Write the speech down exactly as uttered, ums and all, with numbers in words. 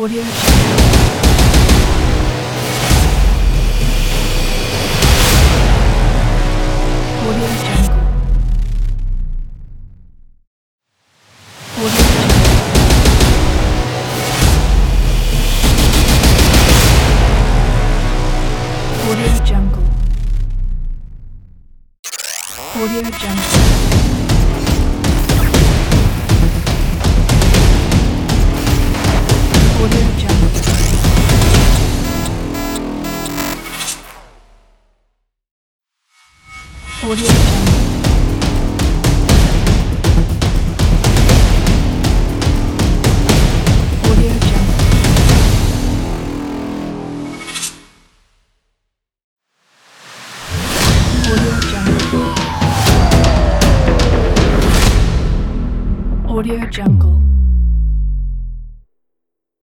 Audio Jungle. Audio Jungle. Audio Jungle. Audio Jungle. Audio Jungle. Audio Jungle. Audio Jungle. Audio Jungle. Audio Jungle. Audio Jungle.